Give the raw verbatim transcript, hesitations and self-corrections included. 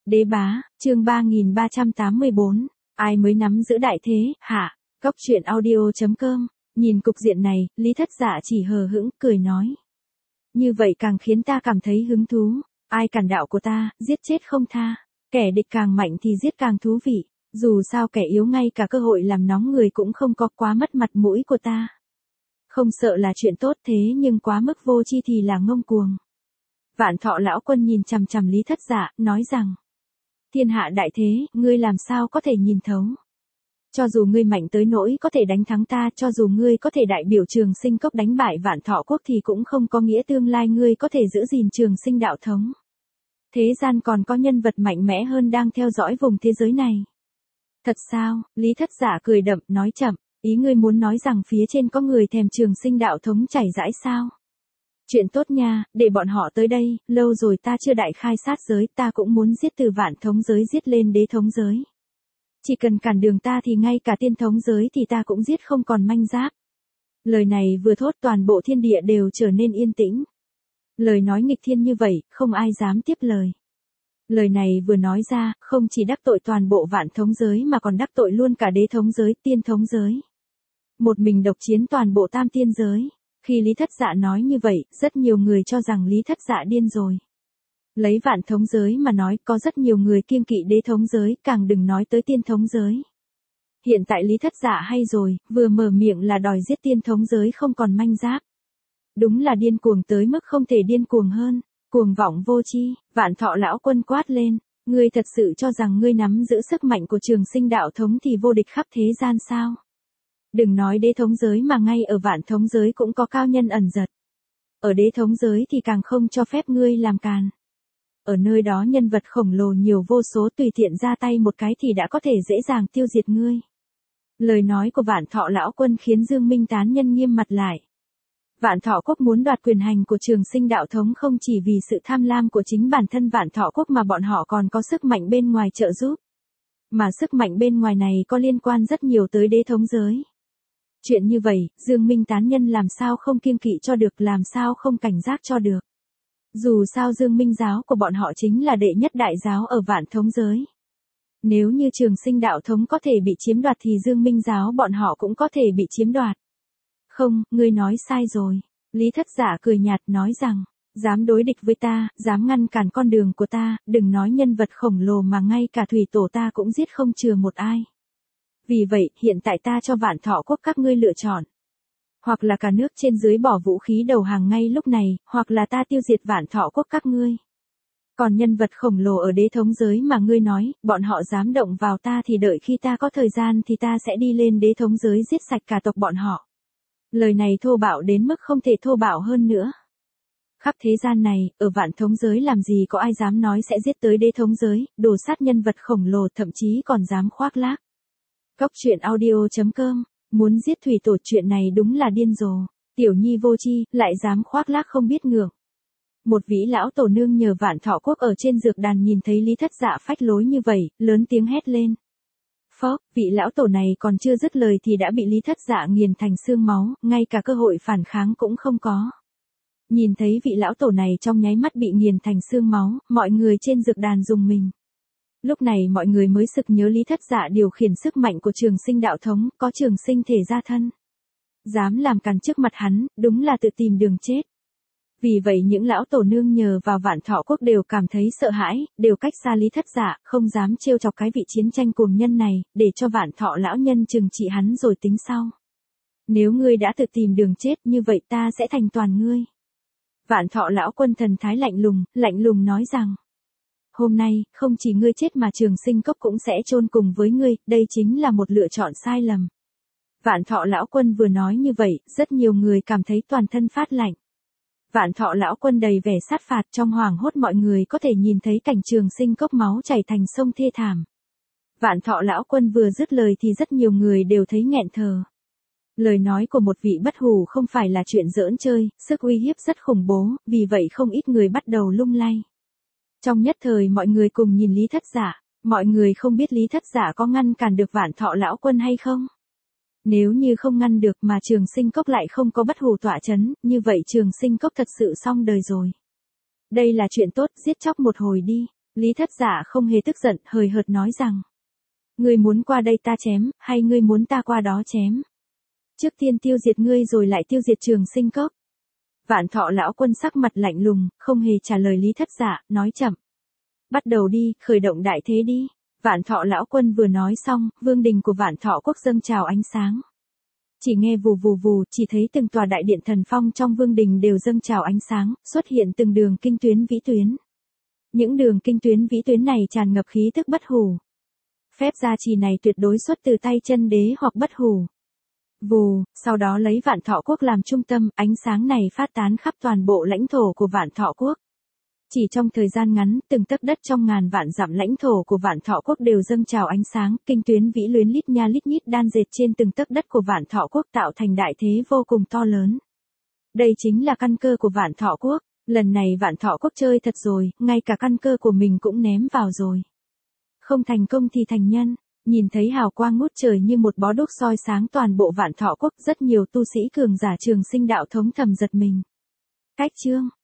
Đế bá, chương ba nghìn ba trăm tám mươi bốn, ai mới nắm giữ đại thế, hả? Cóc truyện audio.com, nhìn cục diện này, Lý Thất Dạ chỉ hờ hững, cười nói. Như vậy càng khiến ta cảm thấy hứng thú, ai cản đạo của ta, giết chết không tha, kẻ địch càng mạnh thì giết càng thú vị, dù sao kẻ yếu ngay cả cơ hội làm nóng người cũng không có, quá mất mặt mũi của ta. Không sợ là chuyện tốt thế nhưng quá mức vô chi thì là ngông cuồng. Vạn Thọ lão quân nhìn chằm chằm Lý Thất Dạ, nói rằng. Thiên hạ đại thế, ngươi làm sao có thể nhìn thấu. Cho dù ngươi mạnh tới nỗi có thể đánh thắng ta, cho dù ngươi có thể đại biểu Trường Sinh Cốc đánh bại Vạn Thọ quốc thì cũng không có nghĩa tương lai ngươi có thể giữ gìn Trường Sinh đạo thống. Thế gian còn có nhân vật mạnh mẽ hơn đang theo dõi vùng thế giới này. Thật sao? Lý Thất Dạ cười đậm, nói chậm, ý ngươi muốn nói rằng phía trên có người thèm Trường Sinh đạo thống chảy rãi sao? Chuyện tốt nha, để bọn họ tới đây, lâu rồi ta chưa đại khai sát giới, ta cũng muốn giết từ vạn thống giới giết lên đế thống giới. Chỉ cần cản đường ta thì ngay cả tiên thống giới thì ta cũng giết không còn manh giáp. Lời này vừa thốt toàn bộ thiên địa đều trở nên yên tĩnh. Lời nói nghịch thiên như vậy, không ai dám tiếp lời. Lời này vừa nói ra, không chỉ đắc tội toàn bộ vạn thống giới mà còn đắc tội luôn cả đế thống giới, tiên thống giới. Một mình độc chiến toàn bộ tam tiên giới. Khi Lý Thất Dạ nói như vậy, rất nhiều người cho rằng Lý Thất Dạ điên rồi. Lấy vạn thống giới mà nói, có rất nhiều người kiêng kỵ đế thống giới, càng đừng nói tới tiên thống giới. Hiện tại Lý Thất Dạ hay rồi, vừa mở miệng là đòi giết tiên thống giới không còn manh giáp. Đúng là điên cuồng tới mức không thể điên cuồng hơn, cuồng vọng vô chi. Vạn Thọ lão quân quát lên, ngươi thật sự cho rằng ngươi nắm giữ sức mạnh của Trường Sinh đạo thống thì vô địch khắp thế gian sao? Đừng nói đế thống giới mà ngay ở vạn thống giới cũng có cao nhân ẩn giật. Ở đế thống giới thì càng không cho phép ngươi làm càn. Ở nơi đó nhân vật khổng lồ nhiều vô số, tùy tiện ra tay một cái thì đã có thể dễ dàng tiêu diệt ngươi. Lời nói của Vạn Thọ lão quân khiến Dương Minh tán nhân nghiêm mặt lại. Vạn Thọ quốc muốn đoạt quyền hành của Trường Sinh đạo thống không chỉ vì sự tham lam của chính bản thân Vạn Thọ quốc mà bọn họ còn có sức mạnh bên ngoài trợ giúp. Mà sức mạnh bên ngoài này có liên quan rất nhiều tới đế thống giới. Chuyện như vậy, Dương Minh tán nhân làm sao không kiêng kỵ cho được, làm sao không cảnh giác cho được. Dù sao Dương Minh giáo của bọn họ chính là đệ nhất đại giáo ở vạn thống giới. Nếu như Trường Sinh đạo thống có thể bị chiếm đoạt thì Dương Minh giáo bọn họ cũng có thể bị chiếm đoạt. Không, ngươi nói sai rồi. Lý Thất Dạ cười nhạt nói rằng, dám đối địch với ta, dám ngăn cản con đường của ta, đừng nói nhân vật khổng lồ mà ngay cả thủy tổ ta cũng giết không chừa một ai. Vì vậy, hiện tại ta cho Vạn Thọ quốc các ngươi lựa chọn. Hoặc là cả nước trên dưới bỏ vũ khí đầu hàng ngay lúc này, hoặc là ta tiêu diệt Vạn Thọ quốc các ngươi. Còn nhân vật khổng lồ ở đế thống giới mà ngươi nói, bọn họ dám động vào ta thì đợi khi ta có thời gian thì ta sẽ đi lên đế thống giới giết sạch cả tộc bọn họ. Lời này thô bạo đến mức không thể thô bạo hơn nữa. Khắp thế gian này, ở vạn thống giới làm gì có ai dám nói sẽ giết tới đế thống giới, đồ sát nhân vật khổng lồ, thậm chí còn dám khoác lác. Cóc truyện audio.com, muốn giết thủy tổ, chuyện này đúng là điên rồ. Tiểu nhi vô chi, lại dám khoác lác không biết ngượng. Một vị lão tổ nương nhờ Vạn Thọ quốc ở trên dược đàn nhìn thấy Lý Thất Dạ phách lối như vậy, lớn tiếng hét lên. Phó, vị lão tổ này còn chưa dứt lời thì đã bị Lý Thất Dạ nghiền thành xương máu, ngay cả cơ hội phản kháng cũng không có. Nhìn thấy vị lão tổ này trong nháy mắt bị nghiền thành xương máu, mọi người trên dược đàn rùng mình. Lúc này mọi người mới sực nhớ Lý Thất Dạ điều khiển sức mạnh của Trường Sinh đạo thống, có Trường Sinh thể ra thân. Dám làm càn trước mặt hắn, đúng là tự tìm đường chết. Vì vậy những lão tổ nương nhờ vào Vạn Thọ quốc đều cảm thấy sợ hãi, đều cách xa Lý Thất Dạ, không dám trêu chọc cái vị chiến tranh cuồng nhân này, để cho Vạn Thọ lão nhân trừng trị hắn rồi tính sau. Nếu ngươi đã tự tìm đường chết như vậy ta sẽ thành toàn ngươi. Vạn Thọ lão quân thần thái lạnh lùng, lạnh lùng nói rằng. Hôm nay, không chỉ ngươi chết mà Trường Sinh cốc cũng sẽ chôn cùng với ngươi, đây chính là một lựa chọn sai lầm. Vạn Thọ lão quân vừa nói như vậy, rất nhiều người cảm thấy toàn thân phát lạnh. Vạn Thọ lão quân đầy vẻ sát phạt, trong hoảng hốt mọi người có thể nhìn thấy cảnh Trường Sinh cốc máu chảy thành sông thê thảm. Vạn Thọ lão quân vừa dứt lời thì rất nhiều người đều thấy nghẹn thở. Lời nói của một vị bất hủ không phải là chuyện giỡn chơi, sức uy hiếp rất khủng bố, vì vậy không ít người bắt đầu lung lay. Trong nhất thời mọi người cùng nhìn Lý Thất Dạ, mọi người không biết Lý Thất Dạ có ngăn cản được Vạn Thọ lão quân hay không. Nếu như không ngăn được mà Trường Sinh cốc lại không có bất hủ tọa chấn, như vậy Trường Sinh cốc thật sự xong đời rồi. Đây là chuyện tốt, giết chóc một hồi đi. Lý Thất Dạ không hề tức giận, hời hợt nói rằng. Ngươi muốn qua đây ta chém, hay ngươi muốn ta qua đó chém? Trước tiên tiêu diệt ngươi rồi lại tiêu diệt Trường Sinh Cốc. Vạn Thọ lão quân sắc mặt lạnh lùng, không hề trả lời Lý Thất Dạ, nói chậm. Bắt đầu đi, khởi động đại thế đi. Vạn Thọ lão quân vừa nói xong, vương đình của Vạn Thọ quốc dâng trào ánh sáng. Chỉ nghe vù vù vù, chỉ thấy từng tòa đại điện thần phong trong vương đình đều dâng trào ánh sáng, xuất hiện từng đường kinh tuyến vĩ tuyến. Những đường kinh tuyến vĩ tuyến này tràn ngập khí tức bất hủ. Phép gia trì này tuyệt đối xuất từ tay chân đế hoặc bất hủ. Vù, sau đó lấy Vạn Thọ quốc làm trung tâm, ánh sáng này phát tán khắp toàn bộ lãnh thổ của Vạn Thọ quốc. Chỉ trong thời gian ngắn, từng tấc đất trong ngàn vạn dặm lãnh thổ của Vạn Thọ quốc đều dâng trào ánh sáng, kinh tuyến vĩ luyến lít nha lít nhít đan dệt trên từng tấc đất của Vạn Thọ quốc tạo thành đại thế vô cùng to lớn. Đây chính là căn cơ của Vạn Thọ quốc, lần này Vạn Thọ quốc chơi thật rồi, ngay cả căn cơ của mình cũng ném vào rồi. Không thành công thì thành nhân, nhìn thấy hào quang ngút trời như một bó đuốc soi sáng toàn bộ Vạn Thọ quốc, rất nhiều tu sĩ cường giả Trường Sinh đạo thống thầm giật mình. Cách chương